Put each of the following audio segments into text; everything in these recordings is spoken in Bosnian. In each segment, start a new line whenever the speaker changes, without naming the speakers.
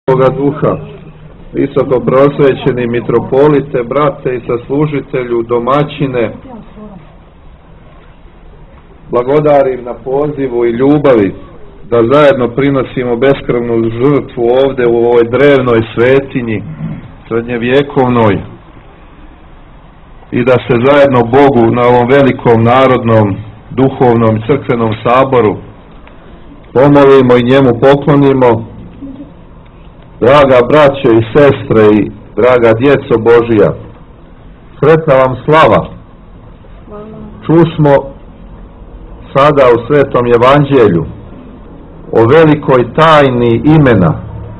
Duha, visoko prosvećeni mitropolite, brate i saslužitelju, domaćine, blagodarim na pozivu i ljubavi da zajedno prinosimo beskrvnu žrtvu ovdje u ovoj drevnoj svetinji, srednjevjekovnoj, i da se zajedno Bogu na ovom velikom narodnom, duhovnom i crkvenom saboru pomolimo i njemu poklonimo. Draga braće i sestre i draga djeco Božija, sretna vam slava. Čusmo sada u Svetom Evanđelju o velikoj tajni imena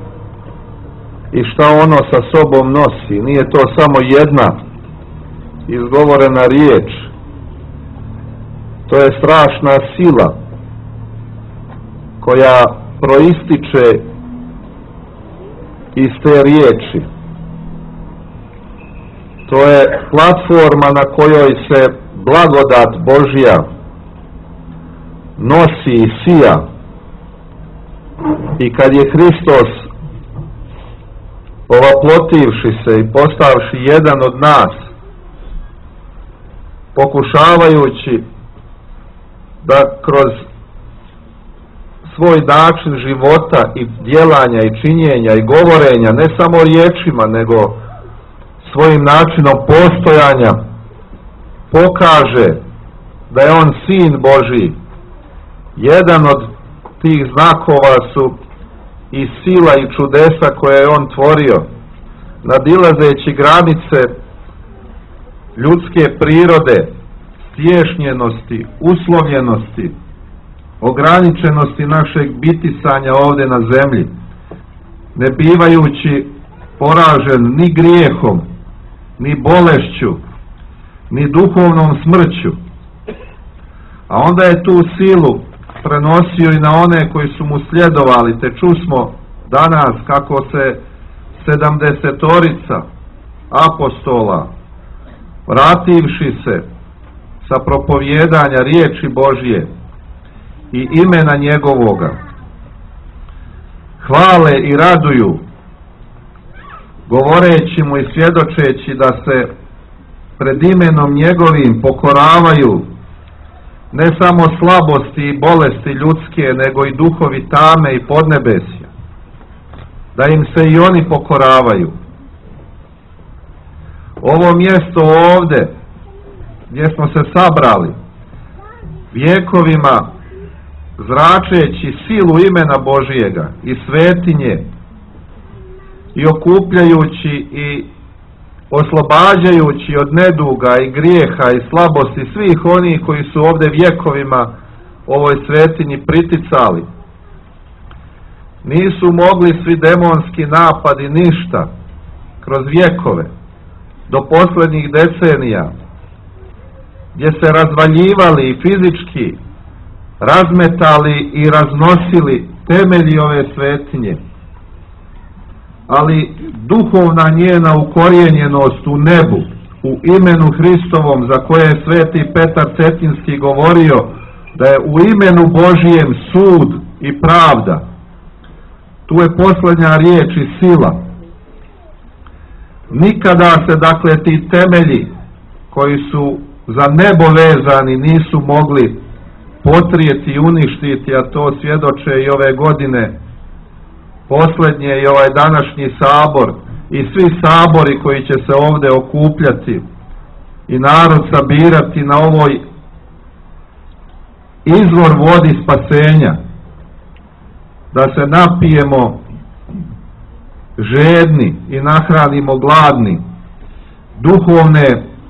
i šta ono sa sobom nosi. Nije to samo jedna izgovorena riječ, to je strašna sila koja proističe iz te riječi. To je platforma na kojoj se blagodat Božja nosi i sija. I kad je Hristos, ovaplotivši se i postavši jedan od nas, pokušavajući da kroz svoj način života i djelanja i činjenja i govorenja, ne samo riječima, nego svojim načinom postojanja, pokaže da je on Sin Božji. Jedan od tih znakova su i sila i čudesa koje je on tvorio, nadilazeći granice ljudske prirode, stješnjenosti, uslovljenosti, ograničenosti našeg bitisanja ovdje na zemlji, ne bivajući poražen ni grijehom, ni bolešću, ni duhovnom smrću. A onda je tu silu prenosio i na one koji su mu sljedovali, te čusmo danas kako se 70 apostola, vrativši se sa propovjedanja riječi Božje i imena njegovoga, hvale i raduju, govoreći mu i svjedočeći da se pred imenom njegovim pokoravaju ne samo slabosti i bolesti ljudske, nego i duhovi tame i podnebesja, da im se i oni pokoravaju. Ovo mjesto ovdje gdje smo se sabrali, vjekovima zračeći silu imena Božijega i svetinje i okupljajući i oslobađajući od neduga i grijeha i slabosti svih onih koji su ovdje vjekovima ovoj svetinji priticali. Nisu mogli svi demonski napadi ništa kroz vjekove do posljednjih decenija, gdje se razvaljivali i fizički razmetali i raznosili temelji ove svetinje, ali duhovna njena ukorijenjenost u nebu, u imenu Hristovom, za koje je sveti Petar Cetinski govorio da je u imenu Božijem sud i pravda. Tu je posljednja riječ i sila. Nikada se, dakle, ti temelji koji su za nebo vezani nisu mogli potrijeti i uništiti, a to svjedoče i ove godine posljednje i ovaj današnji sabor i svi sabori koji će se ovdje okupljati i narod sabirati na ovoj izvor vodi spasenja, da se napijemo žedni i nahranimo gladni duhovne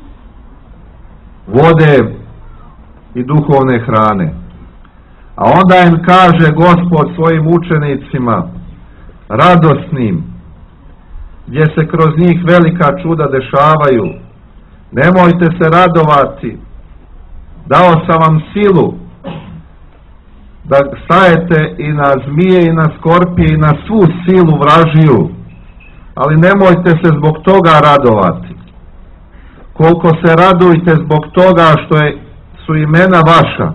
vode i duhovne hrane. A onda im kaže Gospod svojim učenicima radosnim, gdje se kroz njih velika čuda dešavaju: nemojte se radovati, dao sam vam silu da stajete i na zmije i na skorpije i na svu silu vražiju, ali nemojte se zbog toga radovati. Koliko se radujte zbog toga što su imena vaša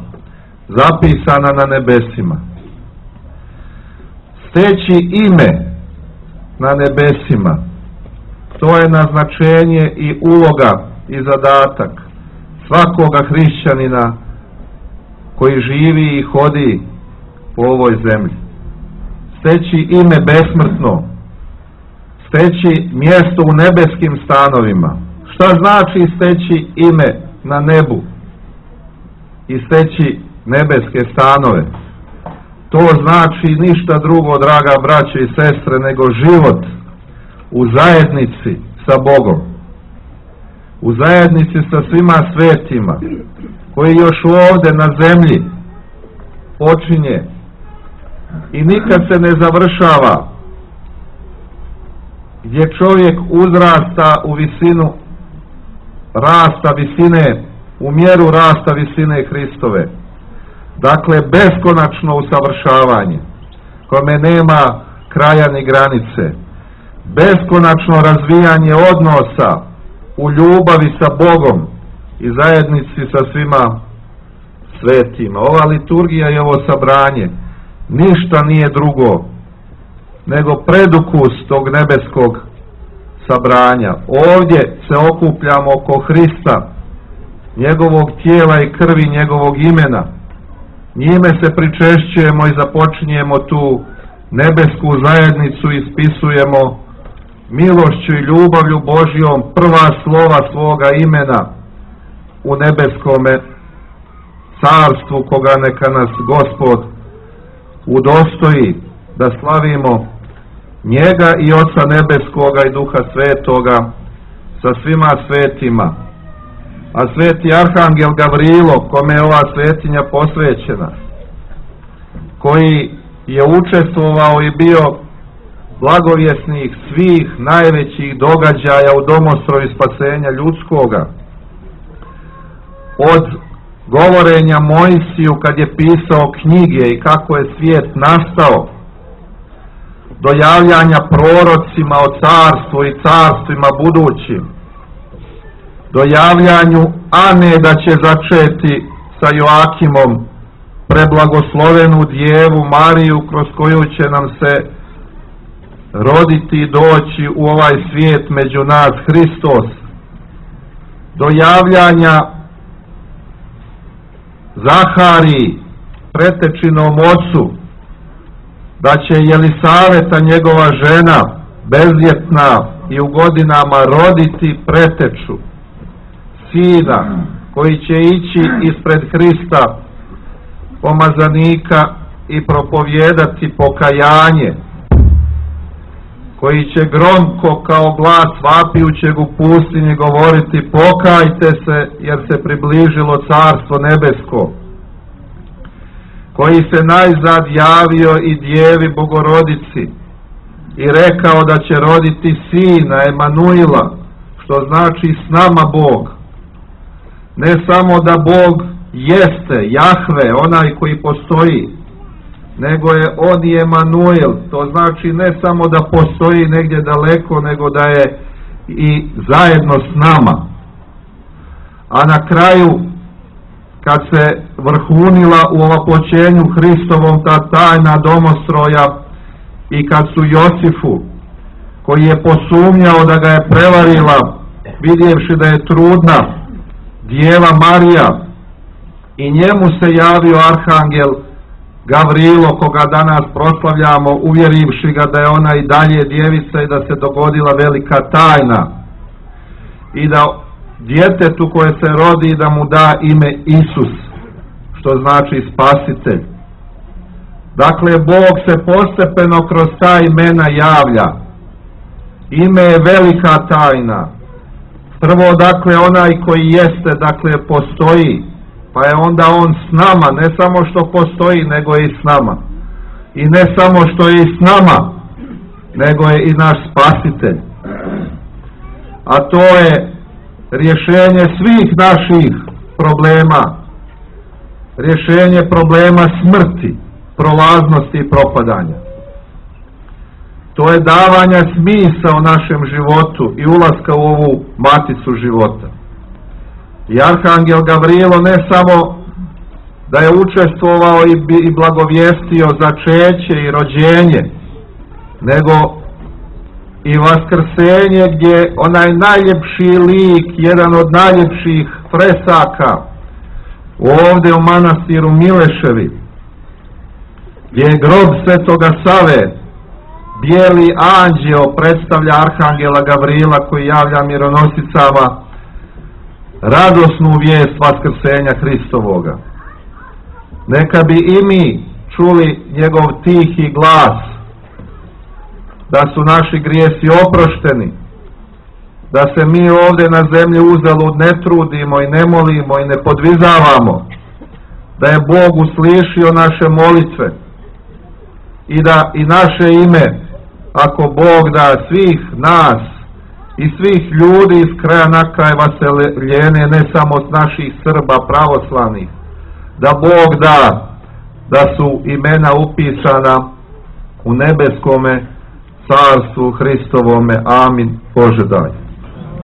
zapisana na nebesima. Steći ime na nebesima. To je naznačenje i uloga i zadatak svakoga hrišćanina koji živi i hodi po ovoj zemlji. Steći ime besmrtno, steći mjesto u nebeskim stanovima. Šta znači steći ime na nebu i steći nebeske stanove? To znači ništa drugo, draga braće i sestre, nego život u zajednici sa Bogom, u zajednici sa svima svetima, koji još ovdje na zemlji počinje i nikad se ne završava, gdje čovjek uzrasta u visinu rasta visine, u mjeru rasta visine Hristove. Dakle, beskonačno usavršavanje, kome nema kraja ni granice. Beskonačno razvijanje odnosa u ljubavi sa Bogom i zajednici sa svima svetima. Ova liturgija i ovo sabranje ništa nije drugo nego predukus tog nebeskog sabranja. Ovdje se okupljamo oko Hrista, njegovog tijela i krvi, njegovog imena. Njime se pričešćujemo i započinjemo tu nebesku zajednicu i ispisujemo milošću i ljubavlju Božjom prva slova svoga imena u nebeskome carstvu, koga neka nas Gospod udostoji da slavimo njega i Oca nebeskoga i Duha svetoga sa svima svetima. A sveti arhangel Gavrilo, kome je ova svetinja posvećena, koji je učestvovao i bio blagovjesnik svih najvećih događaja u domostroju spasenja ljudskoga, od govorenja Mojsiju kad je pisao knjige i kako je svijet nastao, do javljanja prorocima o carstvu i carstvima budućim, do javljanju Ane da će začeti sa Joakimom preblagoslovenu djevu Mariju, kroz koju će nam se roditi i doći u ovaj svijet među nas Hristos, do javljanja Zahariji, pretečinom ocu, da će Jelisaveta, njegova žena, bezljetna i u godinama roditi preteču, sina, koji će ići ispred Hrista, pomazanika, i propovijedati pokajanje, koji će gromko kao glas vapijućeg u pustinji govoriti: pokajte se, jer se približilo carstvo nebesko, koji se najzad javio i djevi Bogorodici i rekao da će roditi sina Emanuila, što znači s nama Bog. Ne samo da Bog jeste Jahve, onaj koji postoji, nego je on i Emanuel, to znači ne samo da postoji negdje daleko, nego da je i zajedno s nama. A na kraju, kad se vrhunila u ovaploćenju Hristovom ta tajna domostroja i kad su Josifu, koji je posumnjao da ga je prevarila, vidjevši da je trudna Djeva Marija, i njemu se javio arhangel Gavrilo, koga danas proslavljamo, uvjerivši ga da je ona i dalje djevica i da se dogodila velika tajna i da djetetu koje se rodi da mu da ime Isus, što znači spasitelj. Dakle, Bog se postepeno kroz ta imena javlja. Ime je velika tajna. Prvo, dakle, onaj koji jeste, dakle, postoji, pa je onda on s nama, ne samo što postoji, nego je i s nama. I ne samo što je i s nama, nego je i naš spasitelj. A to je rješenje svih naših problema, rješenje problema smrti, prolaznosti i propadanja. To je davanje smisa u našem životu i ulaska u ovu maticu života. I arhangel Gavrilo ne samo da je učestvovao i blagovijestio začeće i rođenje, nego i vaskrsenje gdje onaj najljepši lik, jedan od najljepših fresaka ovdje u manastiru Mileševi, gdje je grob Svetoga Save, bijeli anđeo predstavlja arhangela Gavrila koji javlja mironosicama radosnu vijest vaskrsenja Hristovoga. Neka bi i mi čuli njegov tihi glas, da su naši grijesi oprošteni, da se mi ovdje na zemlji uzalud ne trudimo i ne molimo i ne podvizavamo, da je Bog uslišio naše molitve i da i naše ime, ako Bog da, svih nas i svih ljudi iz kraja na kraj vaseljene, ne samo od naših Srba pravoslavnih, da Bog da su imena upisana u nebeskome carstvu Hristovome. Amin. Bože daj.